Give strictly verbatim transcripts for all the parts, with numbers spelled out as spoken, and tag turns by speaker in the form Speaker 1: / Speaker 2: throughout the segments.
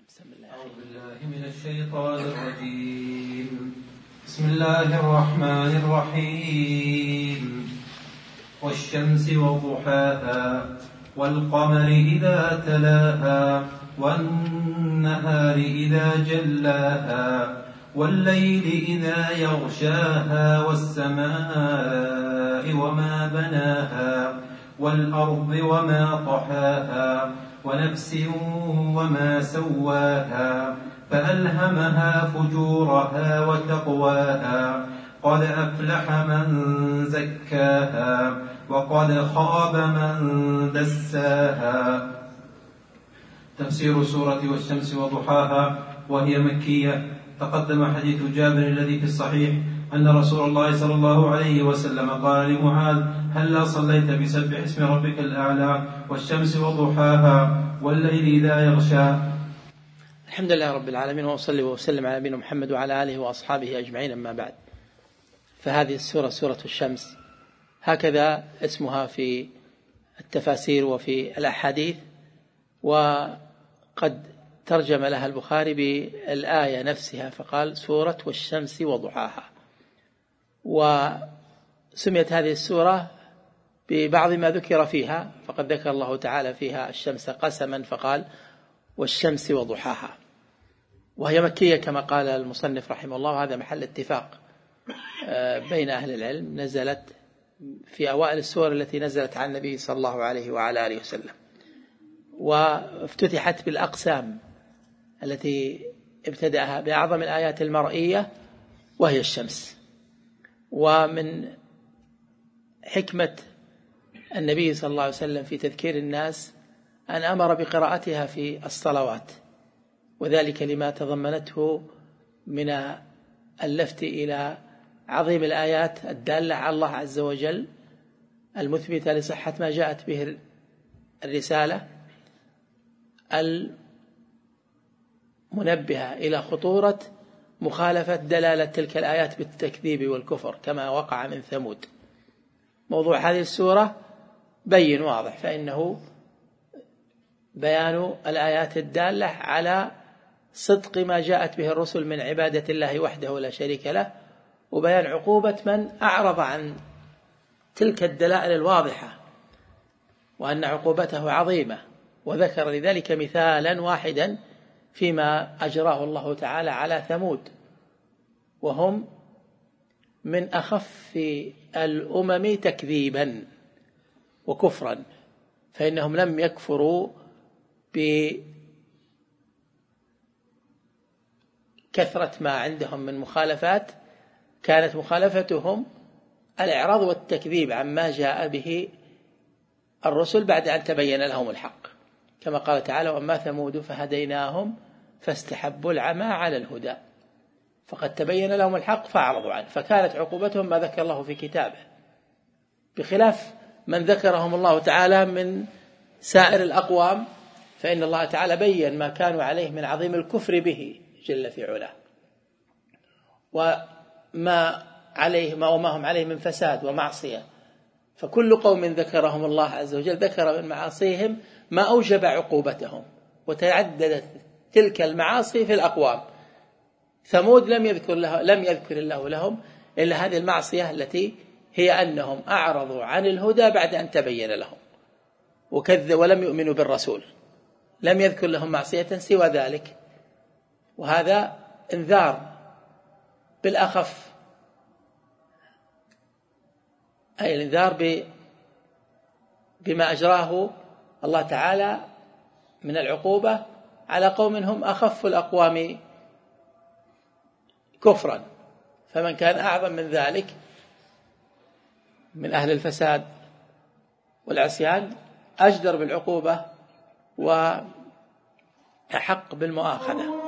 Speaker 1: بسم الله.
Speaker 2: أعوذ بالله من الشيطان الرجيم. بسم الله الرحمن الرحيم. والشمس وضحاها والقمر إذا تلاها والنهار إذا جلاها والليل إذا يغشاها والسماء وما بناها والأرض وما طحاها ونفس وما سواها فألهمها فجورها وتقواها قد أفلح من زكاها وقد خاب من دساها. تفسير سورة والشمس وضحاها وهي مكية. تقدم حديث جابر الذي في الصحيح أن رسول الله صلى الله عليه وسلم قال لمعاذ هلا صليت بسبح اسم ربك الأعلى والشمس وضحاها والليل إذا يغشى.
Speaker 1: الحمد لله رب العالمين، وأصلي وسلم على نبينا محمد وعلى آله وأصحابه أجمعين، أما بعد. فهذه السورة سورة الشمس، هكذا اسمها في التفاسير وفي الأحاديث، وقد ترجم لها البخاري بالآية نفسها فقال سورة والشمس وضحاها. وسميت هذه السورة ببعض ما ذكر فيها، فقد ذكر الله تعالى فيها الشمس قسما فقال والشمس وضحاها، وهي مكية كما قال المصنف رحمه الله، وهذا محل اتفاق بين أهل العلم. نزلت في أوائل السور التي نزلت عن النبي صلى الله عليه وعلى آله وسلم، وافتتحت بالأقسام التي ابتدأها بأعظم الآيات المرئية وهي الشمس. ومن حكمة النبي صلى الله عليه وسلم في تذكير الناس أن أمر بقراءتها في الصلوات، وذلك لما تضمنته من اللفت إلى عظيم الآيات الدالة على الله عز وجل المثبتة لصحة ما جاءت به الرسالة، المنبهة إلى خطورة مخالفة دلالة تلك الآيات بالتكذيب والكفر كما وقع من ثمود. موضوع هذه السورة بين واضح، فإنه بيان الآيات الدالة على صدق ما جاءت به الرسل من عبادة الله وحده لا شريك له، وبيان عقوبة من أعرض عن تلك الدلائل الواضحة، وأن عقوبته عظيمة. وذكر لذلك مثالا واحدا فيما أجراه الله تعالى على ثمود، وهم من أخف الأمم تكذيبا وكفرا، فإنهم لم يكفروا بكثرة ما عندهم من مخالفات، كانت مخالفتهم الإعراض والتكذيب عما جاء به الرسل بعد أن تبين لهم الحق، كما قال تعالى وأما ثمود فهديناهم فاستحبوا العمى على الهدى فقد تبين لهم الحق فأعرضوا عنه، فكانت عقوبتهم ما ذكر الله في كتابه، بخلاف من ذكرهم الله تعالى من سائر الأقوام، فإن الله تعالى بين ما كانوا عليه من عظيم الكفر به جل في علاه، وما عليه ما وما هم عليه من فساد ومعصية. فكل قوم ذكرهم الله عز وجل ذكر من معاصيهم ما أوجب عقوبتهم، وتعددت تلك المعاصي في الأقوام. ثمود لم يذكر له لم يذكر الله لهم إلا هذه المعصية التي هي أنهم أعرضوا عن الهدى بعد أن تبين لهم وكذبوا ولم يؤمنوا بالرسول، لم يذكر لهم معصية سوى ذلك، وهذا انذار بالأخف، أي الانذار بما أجراه الله تعالى من العقوبة على قوم هم أخف الأقوام كفرا. فمن كان أعظم من ذلك من أهل الفساد والعصيان أجدر بالعقوبة وأحق بالمؤاخذة.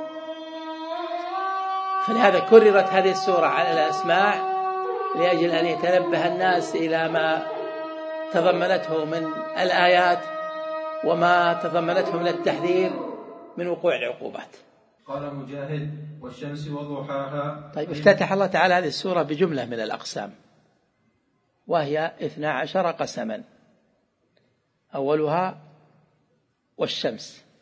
Speaker 1: فلهذا كررت هذه السورة على الأسماع لأجل أن يتنبه الناس إلى ما تضمنته من الآيات وما تضمنته من التحذير من وقوع العقوبات.
Speaker 2: قال مجاهد والشمس وضحاها.
Speaker 1: طيب، افتتح الله تعالى هذه السورة بجملة من الأقسام، وهي اثنا عشر قسما، أولها والشمس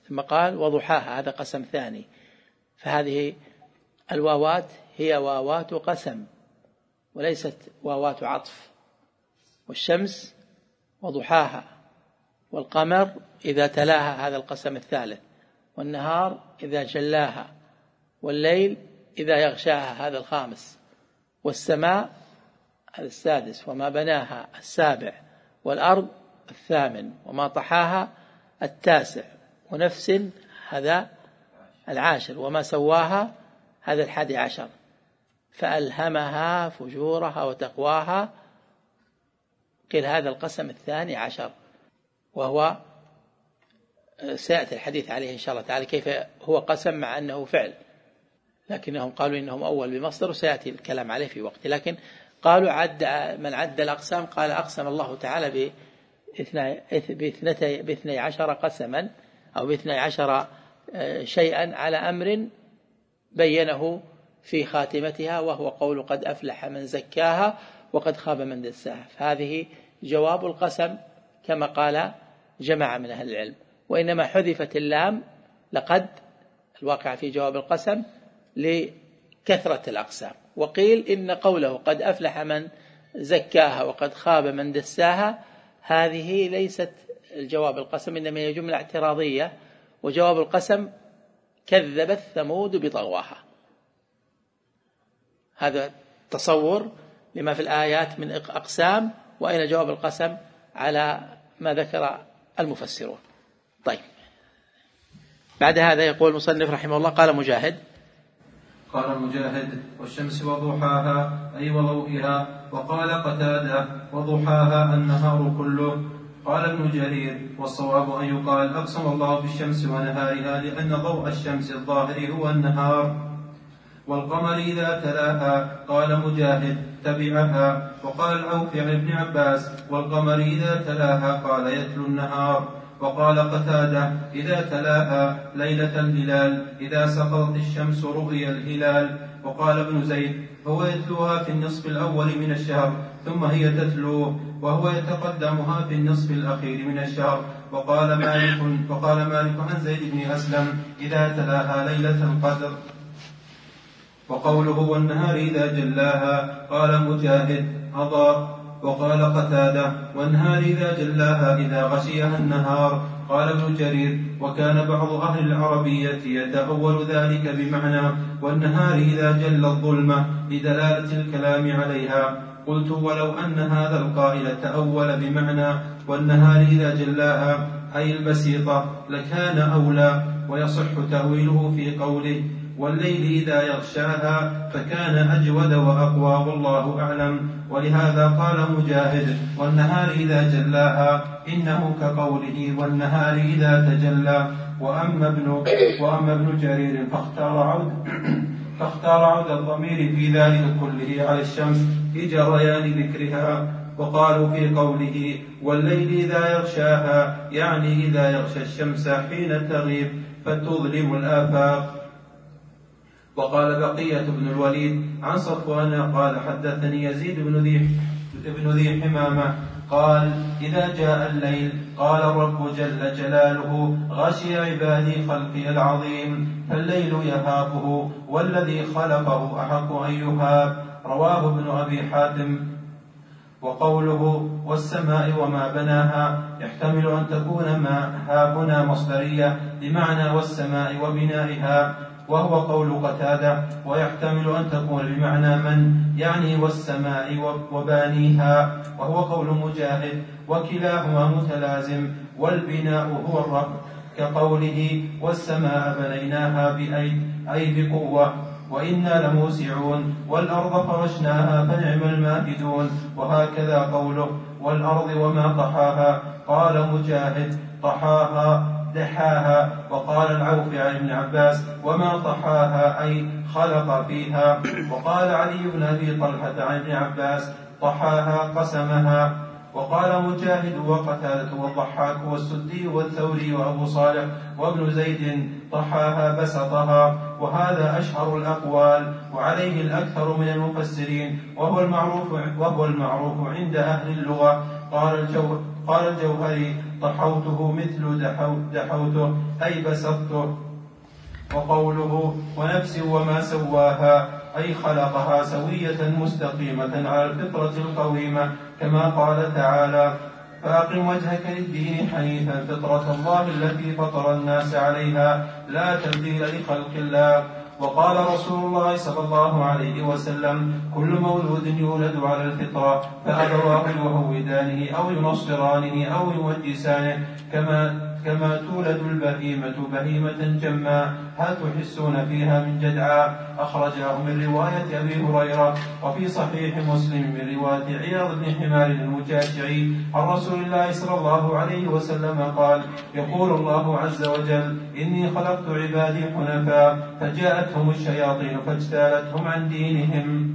Speaker 1: ثم قال وضحاها، هذا قسم ثاني. فهذه الواوات هي واوات قسم وليست واوات عطف. والشمس وضحاها، والقمر إذا تلاها، هذا القسم الثالث، والنهار إذا جلاها، والليل إذا يغشاها، هذا الخامس، والسماء هذا السادس، وما بناها السابع، والأرض الثامن، وما طحاها التاسع، ونفس هذا العاشر، وما سواها هذا الحادي عشر. فألهمها فجورها وتقواها، قيل هذا القسم الثاني عشر، وهو سيأتي الحديث عليه إن شاء الله تعالى كيف هو قسم مع أنه فعل، لكنهم قالوا إنهم أول بمصدر، وسيأتي الكلام عليه في وقت. لكن قالوا عد من عد الأقسام قال أقسم الله تعالى باثنتي باثني عشر قسما أو باثني عشر شيئا على أمر بينه في خاتمتها، وهو قول قد أفلح من زكاها وقد خاب من دساها. فهذه جواب القسم كما قال جماعة من أهل العلم، وإنما حذفت اللام لقد الواقع في جواب القسم لكثرة الأقسام. وقيل إن قوله قد أفلح من زكاها وقد خاب من دساها هذه ليست الجواب القسم، إنما هي جملة اعتراضية، وجواب القسم كذبت ثمود بطغواها. هذا تصور لما في الآيات من أقسام، وأين جواب القسم على ما ذكر المفسرون. طيب، بعد هذا يقول المصنف رحمه الله قال مجاهد
Speaker 2: قال مجاهد والشمس وضحاها أي وضوئها. وقال قتادة وضحاها النهار كله. قال ابن جرير والصواب أن يقال أقسم الله بالشمس ونهارها، لأن ضوء الشمس الظاهر هو النهار. والقمر إذا تلاها. قال مجاهد تبعها. وقال العوف عن ابن عباس والقمر إذا تلاها قال يتلو النهار. وقال قتادة إذا تلاها ليلة الهلال، إذا سقطت الشمس رؤي الهلال. وقال ابن زيد هو يتلوها في النصف الأول من الشهر، ثم هي تتلوه، وهو يتقدمها في النصف الأخير من الشهر. وقال مالك وقال مالك عن زيد بن أسلم إذا تلاها ليلة القدر. وقوله والنهار إذا جلاها قال مجاهد أضاء. وقال قتادة والنهار إذا جلاها إذا غشيها النهار. قال ابن جرير وكان بعض أهل العربية يتأول ذلك بمعنى والنهار إذا جل الظلمة لدلالة الكلام عليها. قلت ولو أن هذا القائل تأول بمعنى والنهار إذا جلاها أي البسيطة لكان أولى، ويصح تأويله في قوله والليل إذا يغشاها، فكان أجود وأقوى والله أعلم. ولهذا قال مجاهد والنهار إذا جلاها إنه كقوله والنهار إذا تجلى. وأما ابن, وأما ابن جرير فاختار عود, فاختار عود الضمير في ذلك كله على الشمس في جريان ذكرها. وقالوا في قوله والليل إذا يغشاها يعني إذا يغشى الشمس حين تغيب فتظلم الآفاق. وقال بقية بن الوليد عن صفوان قال حدثني يزيد بن ذي ابن ذي حمامة قال إذا جاء الليل قال الرب جل جلاله غشي عبادي خلقي العظيم، فالليل يهابه والذي خلقه أحق أن يهاب. رواه ابن أبي حاتم. وقوله والسماء وما بناها يحتمل أن تكون ما هابنا مصدرية بمعنى والسماء وبنائها، وهو قول قتادة، ويحتمل أن تكون بمعنى من يعني والسماء وبانيها، وهو قول مجاهد، وكلاهما متلازم، والبناء هو الرفع كقوله والسماء بنيناها بأيد أي بقوة، وإنا لموسعون، والأرض فرشناها فنعم الماهدون. وهكذا قوله والأرض وما طحاها. قال مجاهد طحاها دحاها. وقال العوف عن ابن عباس وما طحاها أي خلق فيها. وقال علي بن أبي طلحة عن ابن عباس طحاها قسمها. وقال مجاهد وقتادة والضحاك والسدي والثوري وأبو صالح وابن زيد طحاها بسطها، وهذا أشهر الأقوال وعليه الأكثر من المفسرين، وهو المعروف, وهو المعروف عند أهل اللغة. قال الجو قال الجوهري طحوته مثل دحوته أي بسطته. وقوله ونفس وما سواها أي خلقها سوية مستقيمة على الفطرة القويمة، كما قال تعالى فأقم وجهك للدين حنيفا فطرة الله التي فطر الناس عليها لا تبديل لخلق الله. وقال رسول الله صلى الله عليه وسلم كل مولود يولد على الفطرة فأبواه يهودانه أو ينصرانه أو يمجسانه كما كما تولد البهيمة بهيمة جماء هل تحسون فيها من جدعاء. أخرجه من رواية أبي هريرة. وفي صحيح مسلم من رواية عياض بن حمار المجاشعي عن رسول الله صلى الله عليه وسلم قال يقول الله عز وجل إني خلقت عبادي حنفاء فجاءتهم الشياطين فاجتالتهم عن دينهم.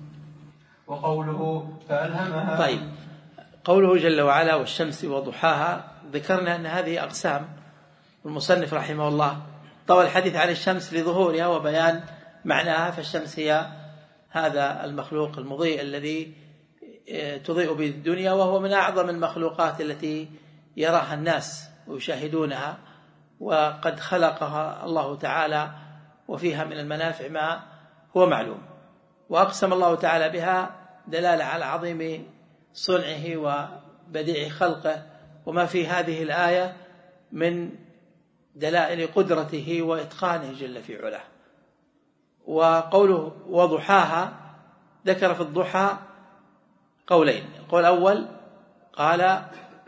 Speaker 2: وقوله فألهمها.
Speaker 1: طيب، قوله جل وعلا والشمس وضحاها، ذكرنا أن هذه أقسام. المصنف رحمه الله طوى الحديث عن الشمس لظهورها وبيان معناها، فالشمس هي هذا المخلوق المضيء الذي تضيء به الدنيا، وهو من أعظم المخلوقات التي يراها الناس ويشاهدونها، وقد خلقها الله تعالى وفيها من المنافع ما هو معلوم. وأقسم الله تعالى بها دلالة على عظيم صنعه وبديع خلقه، وما في هذه الآية من دلائل قدرته وإتقانه جل في علاه. وقوله وضحاها ذكر في الضحى قولين. القول الأول قال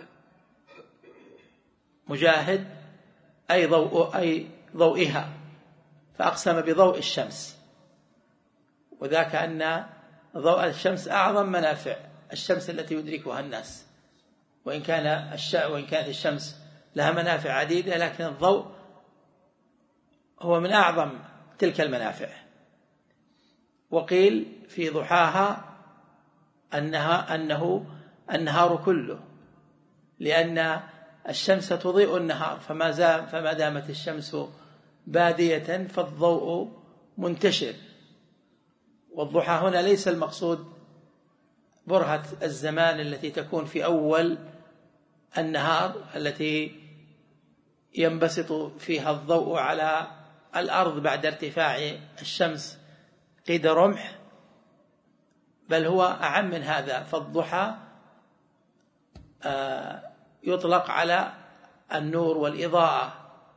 Speaker 1: مجاهد أي ضوء أي ضوئها، فأقسم بضوء الشمس، وذاك أن ضوء الشمس أعظم منافع الشمس التي يدركها الناس، وإن كان الش... وإن كانت الشمس لها منافع عديدة، لكن الضوء هو من أعظم تلك المنافع. وقيل في ضحاها أنها أنه النهار كله، لأن الشمس تضيء النهار، فما زام فما دامت الشمس بادية فالضوء منتشر. والضحى هنا ليس المقصود برهة الزمان التي تكون في أول النهار التي ينبسط فيها الضوء على الأرض بعد ارتفاع الشمس قيد رمح، بل هو أعم من هذا. فالضحى يطلق على النور والإضاءة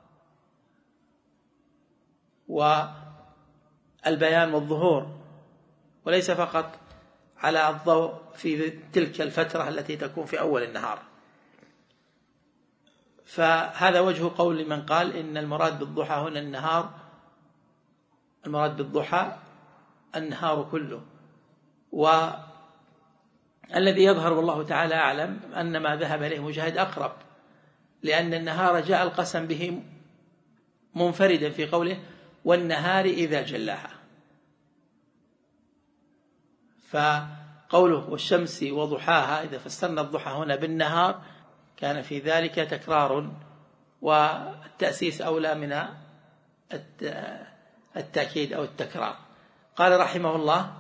Speaker 1: والبيان والظهور، وليس فقط على الضوء في تلك الفترة التي تكون في أول النهار. فهذا وجه قول من قال إن المراد بالضحى هنا النهار، المراد بالضحى النهار كله. والذي يظهر والله تعالى أعلم أن ما ذهب إليه مجاهد أقرب، لأن النهار جاء القسم به منفردا في قوله والنهار إذا جلاها. فقوله والشمس وضحاها إذا فسرنا الضحى هنا بالنهار كان في ذلك تكرار، والتأسيس أولى من التأكيد أو التكرار. قال رحمه الله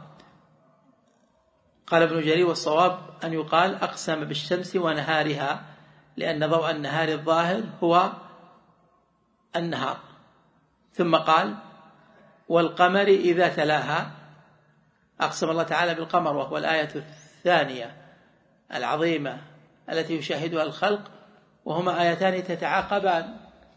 Speaker 1: قال ابن جرير والصواب أن يقال أقسم بالشمس ونهارها، لأن ضوء النهار الظاهر هو النهار. ثم قال والقمر إذا تلاها، أقسم الله تعالى بالقمر، وهو الآية الثانية العظيمة التي يشاهدها الخلق، وهما آيتان تتعاقبان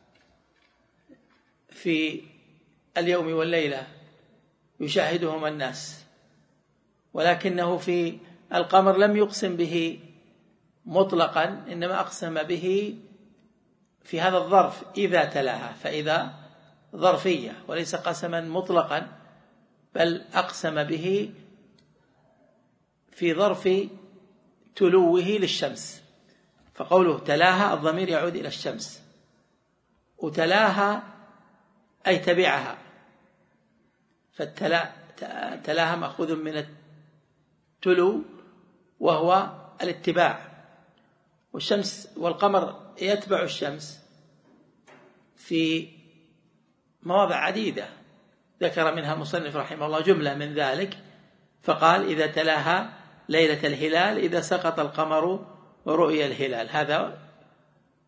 Speaker 1: في اليوم والليلة يشاهدهما الناس، ولكنه في القمر لم يقسم به مطلقا، إنما أقسم به في هذا الظرف إذا تلاها، فإذا ظرفية وليس قسما مطلقا، بل أقسم به في ظرف تلوه للشمس. فقوله تلاها الضمير يعود إلى الشمس، وتلاها أي تبعها، فالتلاها مأخوذ من التلو وهو الاتباع، والشمس والقمر يتبع الشمس في مواضع عديدة ذكر منها المصنف رحمه الله جملة من ذلك، فقال إذا تلاها ليلة الهلال إذا سقط القمر ورؤي الهلال، هذا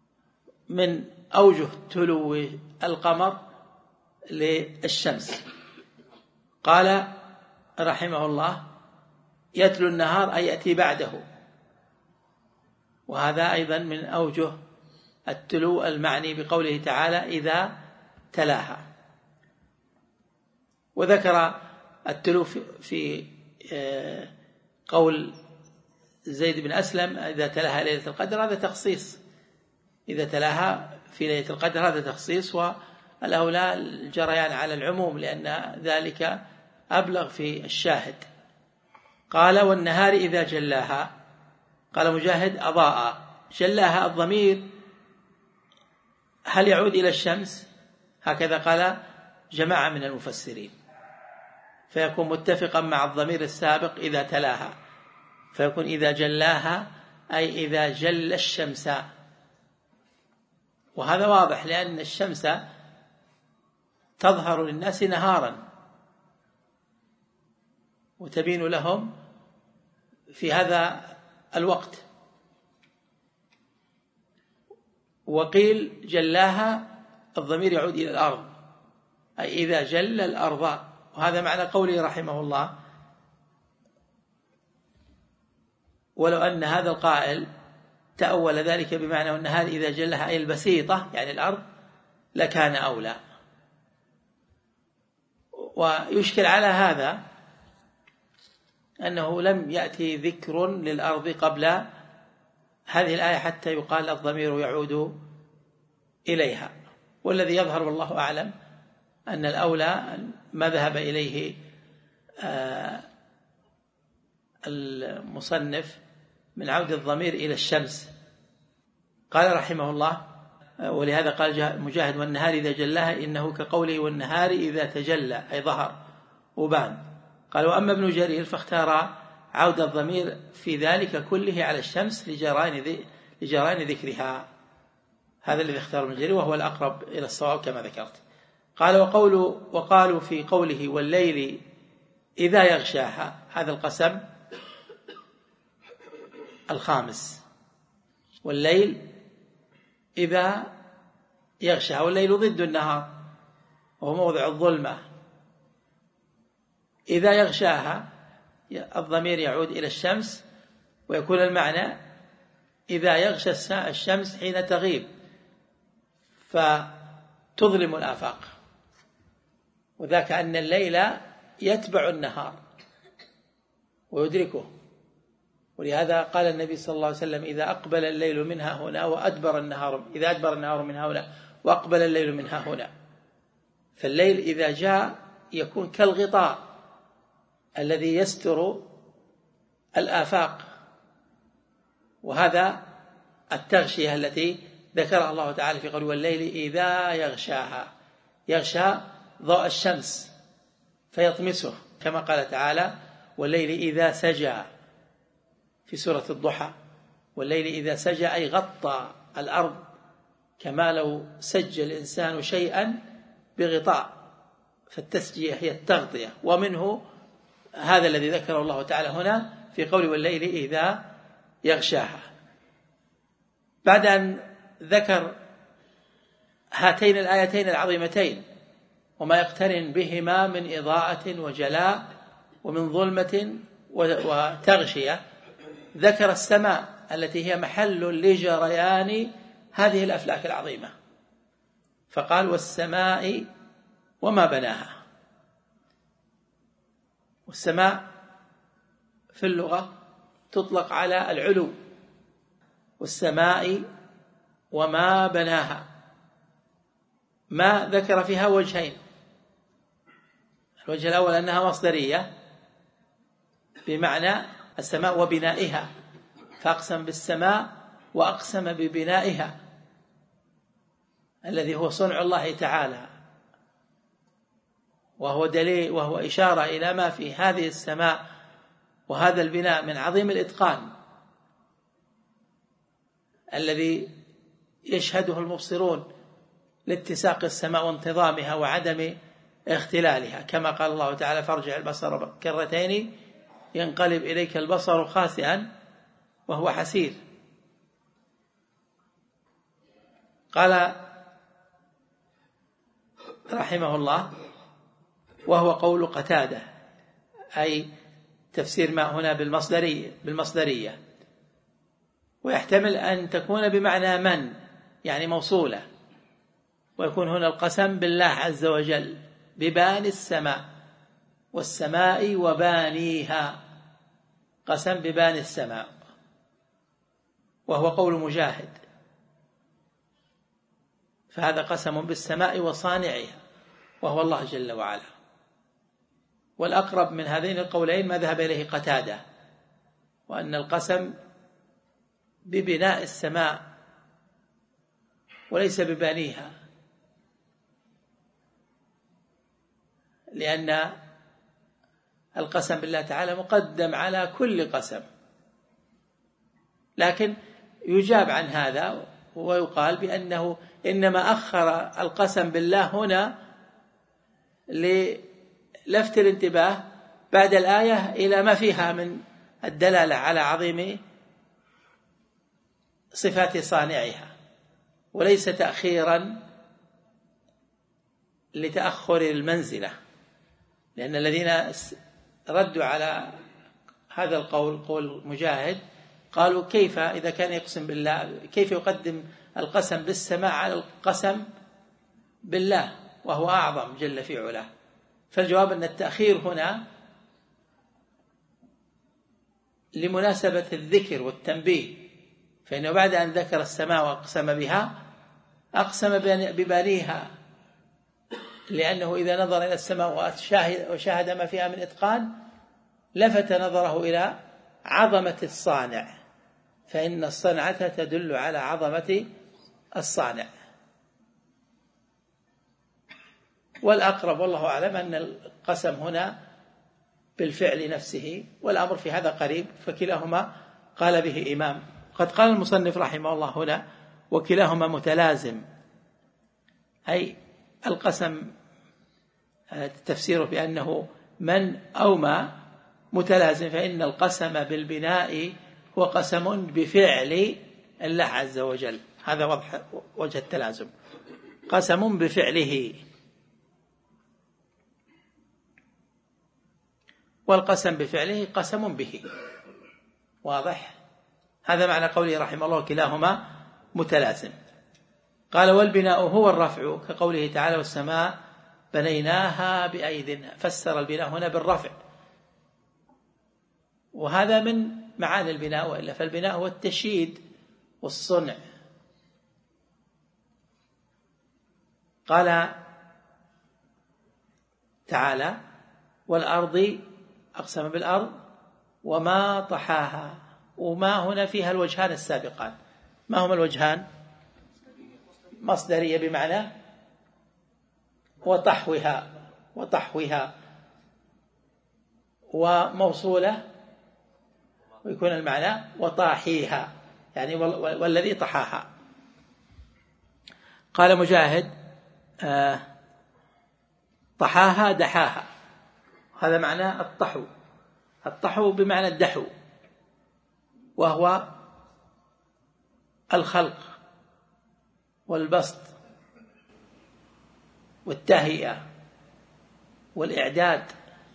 Speaker 1: من أوجه تلو القمر للشمس. قال رحمه الله: يتلو النهار أي يأتي بعده، وهذا أيضا من أوجه التلو المعني بقوله تعالى: إذا تلاها. وذكر التلو في قول زيد بن أسلم: إذا تلاها ليلة القدر، هذا تخصيص، إذا تلاها في ليلة القدر هذا تخصيص، والأولى الجريان على العموم لأن ذلك أبلغ في الشاهد. قال: والنهار إذا جلاها. قال مجاهد: أضاء. جلاها الضمير هل يعود إلى الشمس؟ هكذا قال جماعة من المفسرين، فيكون متفقا مع الضمير السابق إذا تلاها، فيكون إذا جلاها أي إذا جل الشمس. وهذا واضح لأن الشمس تظهر للناس نهارا وتبين لهم في هذا الوقت. وقيل جلاها الضمير يعود إلى الأرض، أي إذا جل الأرض، وهذا معنى قوله رحمه الله: ولو أن هذا القائل تأول ذلك بمعنى والنهار إذا جلها أي البسيطة يعني الأرض لكان أولى. ويشكل على هذا أنه لم يأتي ذكر للأرض قبل هذه الآية حتى يقال الضمير يعود إليها. والذي يظهر والله أعلم أن الأولى ما ذهب إليه المصنف من عود الضمير إلى الشمس. قال رحمه الله: ولهذا قال مجاهد: والنهار إذا جلاها إنه كقوله والنهار إذا تجلى أي ظهر وبان. قال: وأما ابن جرير فاختار عود الضمير في ذلك كله على الشمس لجران ذكرها. هذا الذي اختار ابن جرير وهو الأقرب إلى الصواب كما ذكرت. قال: وقولوا وقالوا في قوله والليل إذا يغشاها، هذا القسم الخامس، والليل إذا يغشاها، والليل ضد النهار وهو موضع الظلمة. إذا يغشاها الضمير يعود إلى الشمس، ويكون المعنى إذا يغشى الشمس حين تغيب فتظلم الآفاق، وذاك أن الليل يتبع النهار ويدركه. ولهذا قال النبي صلى الله عليه وسلم: إذا أقبل الليل منها هنا وأدبر النهار، إذا أدبر النهار منها هنا وأقبل الليل منها هنا. فالليل إذا جاء يكون كالغطاء الذي يستر الآفاق، وهذا التغشية التي ذكرها الله تعالى في قوله والليل إذا يغشاها، يغشى ضوء الشمس فيطمسه، كما قال تعالى: والليل إذا سجى في سورة الضحى. والليل إذا سجى أي غطى الأرض، كما لو سج الإنسان شيئا بغطاء، فالتسجية هي التغطية. ومنه هذا الذي ذكره الله تعالى هنا في قوله والليل إذا يغشاها. بعد أن ذكر هاتين الآيتين العظيمتين وما يقترن بهما من إضاءة وجلاء ومن ظلمة وتغشية، ذكر السماء التي هي محل لجريان هذه الأفلاك العظيمة، فقال: والسماء وما بناها. والسماء في اللغة تطلق على العلو، والسماء وما بناها. ما ذكر فيها وجهين: الوجه الأول أنها مصدرية بمعنى السماء وبنائها، فأقسم بالسماء وأقسم ببنائها الذي هو صنع الله تعالى، وهو دليل وهو إشارة إلى ما في هذه السماء وهذا البناء من عظيم الإتقان الذي يشهده المبصرون لاتساق السماء وانتظامها وعدم اختلالها، كما قال الله تعالى: فارجع البصر كرتين ينقلب إليك البصر خاسئا وهو حسير. قال رحمه الله: وهو قول قتادة، أي تفسير ما هنا بالمصدرية, بالمصدرية ويحتمل أن تكون بمعنى من، يعني موصولة، ويكون هنا القسم بالله عز وجل بباني السماء والسماء وبانيها، قسم بباني السماء، وهو قول مجاهد، فهذا قسم بالسماء وصانعها وهو الله جل وعلا. والأقرب من هذين القولين ما ذهب إليه قتادة، وأن القسم ببناء السماء وليس ببانيها، لأن القسم بالله تعالى مقدم على كل قسم، لكن يجاب عن هذا ويقال بأنه إنما أخر القسم بالله هنا للفت الانتباه بعد الآية إلى ما فيها من الدلالة على عظيم صفات صانعها، وليس تأخيرا لتأخر المنزلة، لأن الذين ردوا على هذا القول، قول مجاهد، قالوا كيف إذا كان يقسم بالله كيف يقدم القسم بالسماء على القسم بالله وهو أعظم جل في علاه؟ فالجواب أن التأخير هنا لمناسبة الذكر والتنبيه، فإنه بعد أن ذكر السماء وأقسم بها أقسم ببانيها، لأنه إذا نظر إلى السماء وشاهد ما فيها من إتقان لفت نظره إلى عظمة الصانع، فإن الصنعة تدل على عظمة الصانع. والأقرب والله أعلم أن القسم هنا بالفعل نفسه، والأمر في هذا قريب، فكلاهما قال به إمام. قد قال المصنف رحمه الله هنا: وكلاهما متلازم، أي القسم تفسيره بأنه من أو ما متلازم، فإن القسم بالبناء هو قسم بفعل الله عز وجل، هذا وضح وجه التلازم، قسم بفعله. والقسم بفعله قسم به، واضح؟ هذا معنى قوله رحمه الله: كلاهما متلازم. قال: والبناء هو الرفع، كقوله تعالى: والسماء بنيناها بأيد، فسر البناء هنا بالرفع، وهذا من معاني البناء، وإلا فالبناء هو التشييد والصنع. قال تعالى: والأرض، أقسم بالأرض وما طحاها، وما هنا فيها الوجهان السابقان. ما هما الوجهان؟ مصدرية بمعنى وطحوها وطحوها، وموصولة ويكون المعنى وطاحيها، يعني والذي طحاها. قال مجاهد: آه طحاها دحاها، هذا معنى الطحو. الطحو بمعنى الدحو، وهو الخلق والبسط والتهيئة والإعداد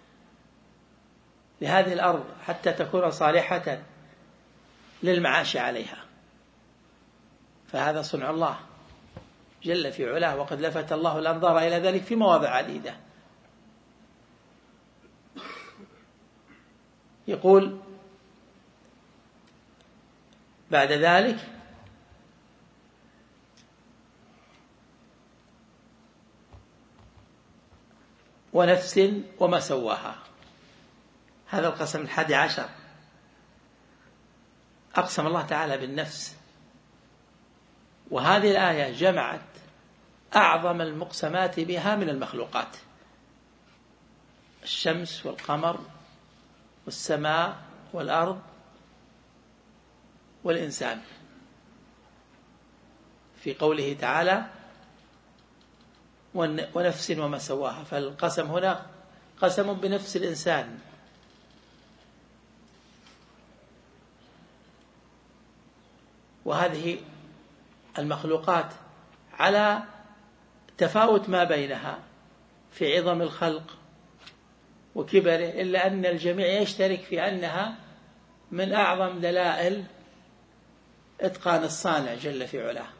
Speaker 1: لهذه الأرض حتى تكون صالحة للمعاش عليها، فهذا صنع الله جل في علاه، وقد لفت الله الأنظار إلى ذلك في مواضع عديدة. يقول بعد ذلك: ونفس وما سواها، هذا القسم الحادي عشر. أقسم الله تعالى بالنفس، وهذه الآية جمعت أعظم المقسمات بها من المخلوقات: الشمس والقمر والسماء والأرض والإنسان، في قوله تعالى: ونفس وما سواها. فالقسم هنا قسم بنفس الإنسان، وهذه المخلوقات على تفاوت ما بينها في عظم الخلق وكبره، إلا أن الجميع يشترك في أنها من أعظم دلائل إتقان الصانع جل في علاه.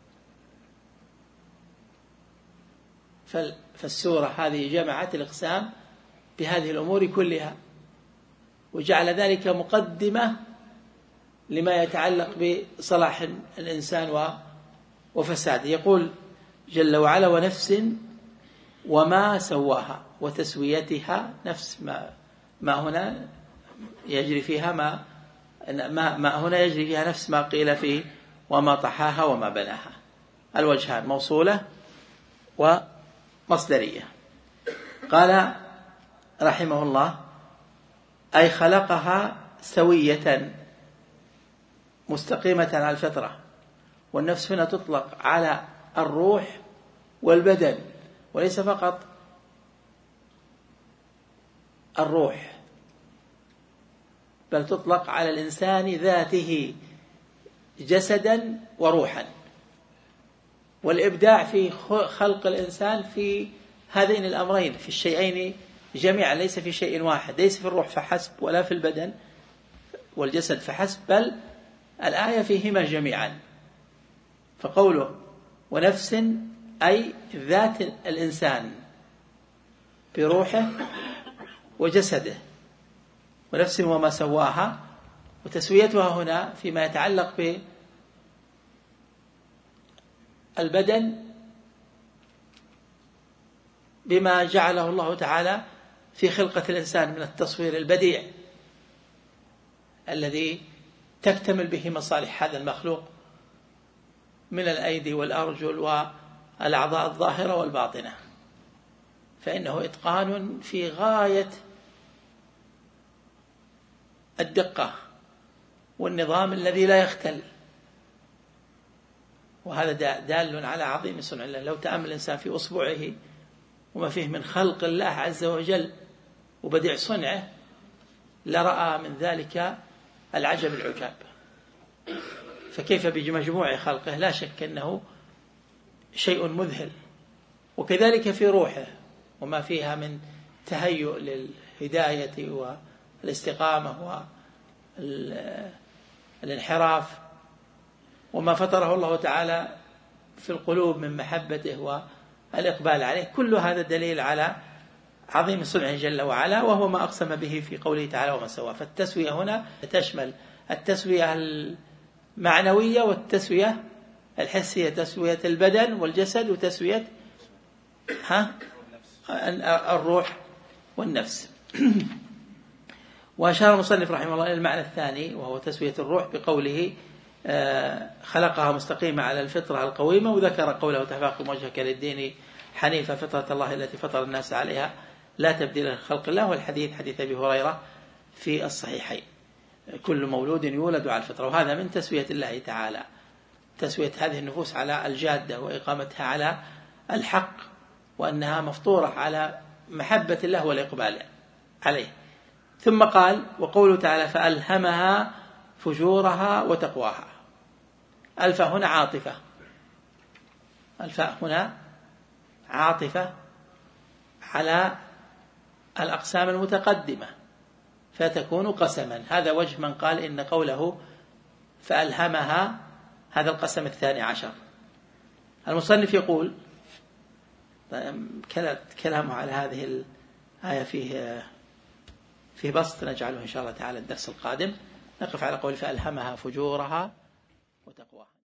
Speaker 1: فالسورة هذه جمعت الإقسام بهذه الأمور كلها، وجعل ذلك مقدمة لما يتعلق بصلاح الإنسان وفساده. يقول جل وعلا: ونفس وما سواها وتسويتها. نفس ما, ما هنا يجري فيها ما, ما, ما هنا يجري فيها نفس ما قيل فيه وما طحاها وما بناها. الوجهان موصولة ومصدرية. قال رحمه الله: أي خلقها سوية مستقيمة على الفطرة. والنفس هنا تطلق على الروح والبدن، وليس فقط الروح، بل تطلق على الإنسان ذاته جسدا وروحا. والإبداع في خلق الإنسان في هذين الأمرين، في الشيئين جميعا، ليس في شيء واحد، ليس في الروح فحسب ولا في البدن والجسد فحسب، بل الآية فيهما جميعا. فقوله ونفس أي ذات الإنسان بروحه وجسده، ونفس وما سواها. وتسويتها هنا فيما يتعلق بالبدن بما جعله الله تعالى في خلقة الإنسان من التصوير البديع الذي تكتمل به مصالح هذا المخلوق من الأيدي والأرجل والأعضاء الظاهرة والباطنة، فإنه إتقان في غاية الدقة والنظام الذي لا يختل. وهذا دال على عظيم صنع الله. لو تأمل الإنسان في أصبعه وما فيه من خلق الله عز وجل وبديع صنعه لرأى من ذلك العجب العجاب. فكيف بمجموع خلقه؟ لا شك أنه شيء مذهل. وكذلك في روحه وما فيها من تهيؤ للهداية والاستقامة والانحراف، وما فطره الله تعالى في القلوب من محبته والإقبال عليه، كل هذا دليل على عظيم صنعه جل وعلا، وهو ما أقسم به في قوله تعالى وما سواه. فالتسوية هنا تشمل التسوية المعنوية والتسوية الحسية، تسوية البدن والجسد وتسوية ها الروح والنفس. وأشار المصنف رحمه الله إلى المعنى الثاني وهو تسوية الروح بقوله خلقها مستقيمة على الفطرة القويمة، وذكر قوله تفاقم وجهك للدين حنيفة فطرة الله التي فطر الناس عليها لا تبديل لخلق الله. والحديث حديث أبي هريرة في الصحيحين: كل مولود يولد على الفطرة. وهذا من تسوية الله تعالى، تسوية هذه النفوس على الجادة وإقامتها على الحق، وأنها مفطورة على محبة الله والإقبال عليه. ثم قال: وقوله تعالى فألهمها فجورها وتقواها. الفاء هنا عاطفة، الفاء هنا عاطفة على الأقسام المتقدمة فتكون قسما. هذا وجه من قال إن قوله فألهمها هذا القسم الثاني عشر. المصنف يقول كلامه على هذه الآية فيه فيه بسط نجعله إن شاء الله تعالى الدرس القادم. نقف على قول فألهمها فجورها وتقواها.